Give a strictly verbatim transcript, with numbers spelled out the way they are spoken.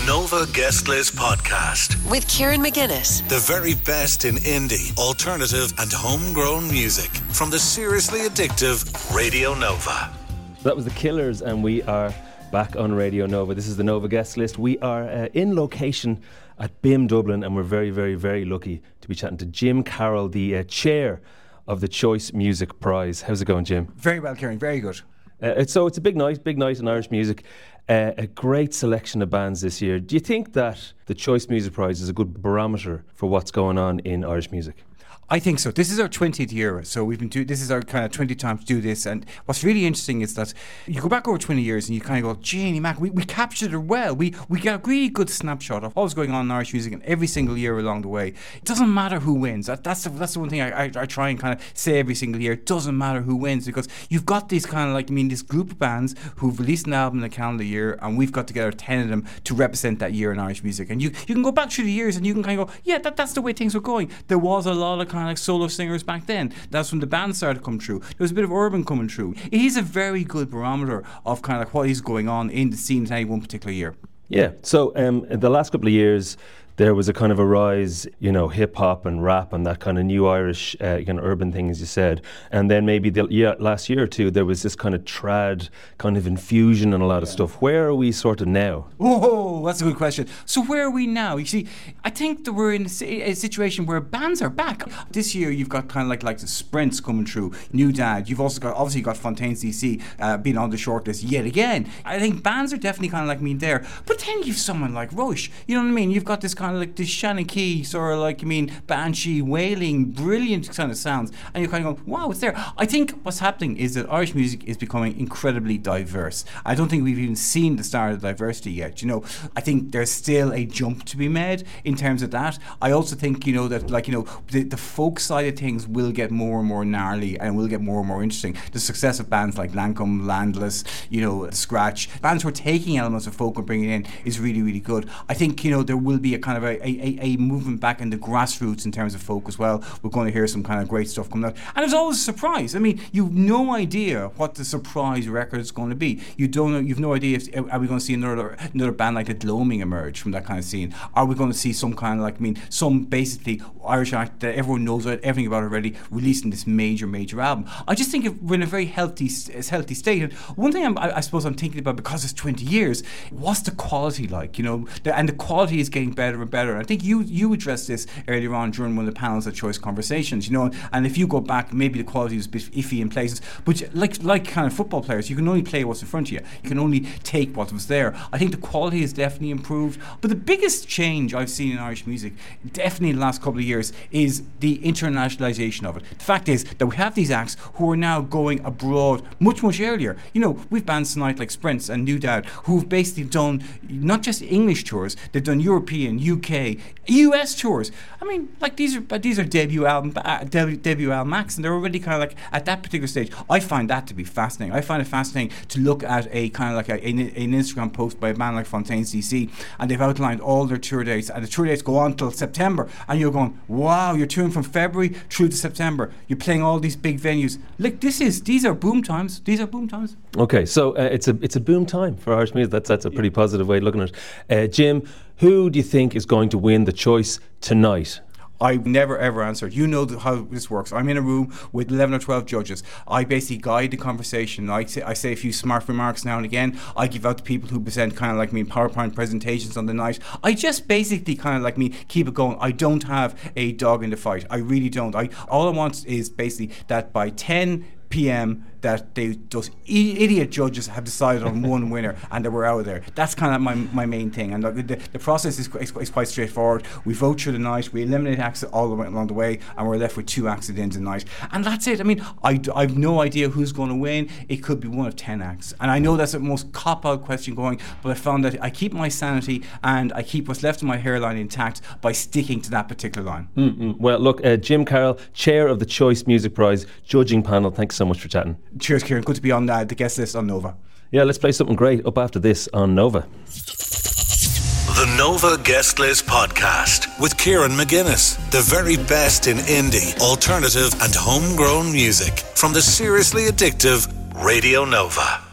Nova Guest List Podcast with Kieran McGuinness. The very best in indie, alternative and homegrown music from the seriously addictive Radio Nova. That was The Killers, and we are back on Radio Nova. This is the Nova Guest List. We are uh, in location at B I M Dublin, and we're very, very, very lucky to be chatting to Jim Carroll, the uh, chair of the Choice Music Prize. How's it going, Jim? Very well, Kieran. Very good. Uh, it's, so it's a big night, big night in Irish music. Uh, a great selection of bands this year. Do you think that the Choice Music Prize is a good barometer for what's going on in Irish music? I think so. This is our twentieth year, so we've been doing this is our kind of twentieth time to do this. And what's really interesting is that you go back over twenty years and you kind of go, Janie Mac, we, we captured it well. We we got a really good snapshot of what's going on in Irish music, and every single year along the way. It doesn't matter who wins. That, that's the, that's the one thing I, I I try and kind of say every single year. It doesn't matter who wins, because you've got these kind of like I mean this group of bands who've released an album in a calendar year, and we've got together ten of them to represent that year in Irish music. And you you can go back through the years and you can kind of go, yeah, that that's the way things were going. There was a lot of kind of like solo singers back then. That's when the band started to come through. There was a bit of urban coming through. It is a very good barometer of kind of what is going on in the scene in any one particular year. Yeah. So um, in the last couple of years, there was a kind of a rise, you know, hip hop and rap and that kind of new Irish uh, kind of urban thing, as you said. And then maybe the yeah, last year or two, there was this kind of trad kind of infusion and a lot of yeah. stuff. Where are we sort of now? Oh, that's a good question. So where are we now? You see, I think that we're in a, a situation where bands are back. This year, you've got kind of like like the Sprints coming through, New Dad. You've also got obviously got Fontaines D C uh, being on the shortlist yet again. I think bands are definitely kind of like me there. But then you've someone like Rush. You know what I mean? You've got this kind of like this Shannon Key sort of like, I mean, banshee, wailing, brilliant kind of sounds, and you're kind of going, wow, it's there. I think what's happening is that Irish music is becoming incredibly diverse. I don't think we've even seen the start of diversity yet. You know, I think there's still a jump to be made in terms of that. I also think, you know, that like, you know, the, the folk side of things will get more and more gnarly and will get more and more interesting. The success of bands like Lancome, Landless, you know, Scratch, bands who are taking elements of folk and bringing it in is really, really good. I think, you know, there will be a kind of a, a A, a movement back in the grassroots in terms of folk as well. We're going to hear some kind of great stuff coming out, and there's always a surprise. I mean, you've no idea what the surprise record is going to be. You don't know. You've no idea if are we going to see another another band like the Gloaming emerge from that kind of scene. Are we going to see some kind of like I mean some basically Irish act that everyone knows everything about already releasing this major major album? I just think we're in a very healthy healthy state. And one thing I'm, I, I suppose I'm thinking about, because it's twenty years, what's the quality like? You know, the, and the quality is getting better and better. I think you you addressed this earlier on during one of the panels at Choice Conversations, you know, and if you go back, maybe the quality was a bit iffy in places, but like like kind of football players, you can only play what's in front of you. You can only take what was there. I think the quality has definitely improved, but the biggest change I've seen in Irish music, definitely in the last couple of years, is the internationalisation of it. The fact is that we have these acts who are now going abroad much, much earlier. You know, we've bands tonight like Sprints and New Dad who've basically done not just English tours, they've done European, U K, U S tours. I mean, like these are but these are debut album uh, debut, debut album acts, and they're already kind of like at that particular stage. I find that to be fascinating. I find it fascinating to look at a kind of like a, an, an Instagram post by a band like Fontaines D C, and they've outlined all their tour dates, and the tour dates go on till September, and you're going, wow, you're touring from February through to September. You're playing all these big venues. Look, this is these are boom times. These are boom times. Okay, so uh, it's a it's a boom time for Irish music. That's that's a pretty positive way of looking at it. Uh, Jim, who do you think is going to win the Choice tonight? I never ever answered. You know the, how this works. I'm in a room with eleven or twelve judges. I basically guide the conversation. I say, I say a few smart remarks now and again. I give out to people who present kind of like me PowerPoint presentations on the night. I just basically kind of like me keep it going. I don't have a dog in the fight. I really don't. I all I want is basically that by ten p.m. that they those idiot judges have decided on one winner and that we're out of there. That's kind of my my main thing. And the, the, the process is, is, is quite straightforward. We vote through the night, we eliminate acts all the way along the way, and we're left with two acts at the end of the night. And that's it. I mean, I, I've no idea who's going to win. It could be one of ten acts. And I know that's the most cop-out question going, but I found that I keep my sanity and I keep what's left of my hairline intact by sticking to that particular line. Mm-mm. Well, look, uh, Jim Carroll, chair of the Choice Music Prize, judging panel, thanks so much for chatting. Cheers, Kieran. Good to be on uh, the guest list on Nova. Yeah, let's play something great up after this on Nova. The Nova Guest List Podcast with Kieran McGuinness. The very best in indie, alternative and homegrown music from the seriously addictive Radio Nova.